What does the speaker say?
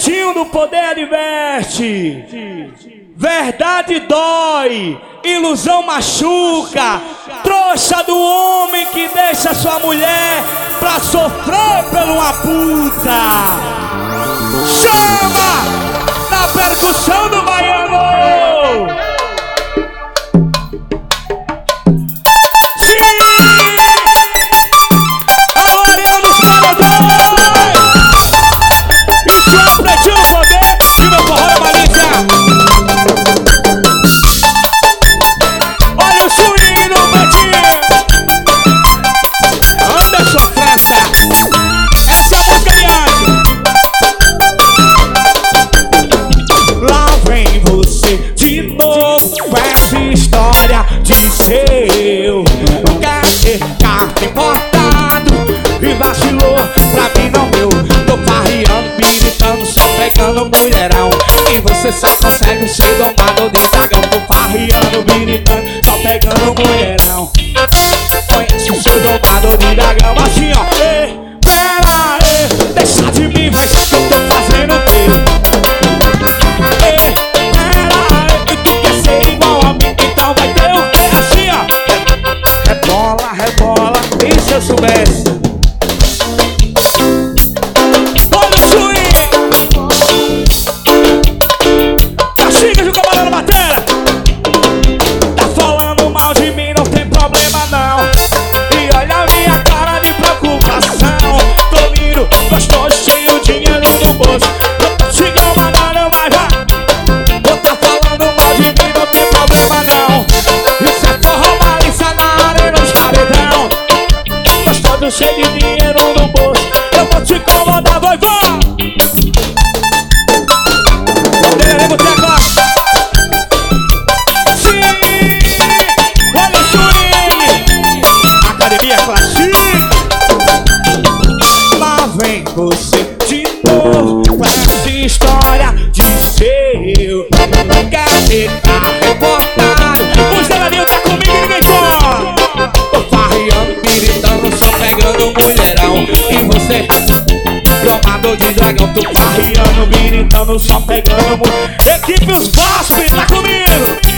Pretinho do Poder diverte. Verdade dói, ilusão machuca. Trouxa do homem que deixa sua mulher pra sofrer por uma puta. Chama na percussão do baiano. Sim! Alô, Ariano dos Paredões! Isso é o Pretinho do Poder e meu forró é malícia. Olha o swing do Pretinho. Anderson França. Essa é a música de antes. Lá vem você de novo com essa história de seu. Quer ter carro importado e vacilou, pra mim não deu. Tô farreando, militando, só pegando mulherão. E você só consegue ser domado de dragão. Tô farreando, militando, só pegando mulherão. Conhece o seu domado de dragão. Assim ó, ei, pera aí, deixa de mim, vai ser que eu tô fazendo o teu. Ei, pera aí, tu quer ser igual a mim, então vai ter o quê? Assim ó, rebola, rebola, e se eu soubesse. Olha o swing. Caxigas do Camarão na bateria. Tá falando mal de mim, não tem problema não. E olha a minha cara de preocupação. Tô lindo, gostoso, cheio de dinheiro no bolso. Siga uma nada, mas vai. Ou tá falando mal de mim, não tem problema não. Isso é forró, malícia na arena dos paredão. Gostoso, cheio de dinheiro no bolso. Eu vou te incomodar, vai, vai. Poder, vou ter agora. Sim, olha o swing. Academia Classic. Lá vem você de novo com essa história de seu. Quer ficar reportado. O Zelaninho tá comigo e ninguém corre. Tô farreando, militando, só pegando mulherão. E você, domado de dragão. Tô farreando, militando, só pegando mulherão. Equipe Os Gospel, tá comigo.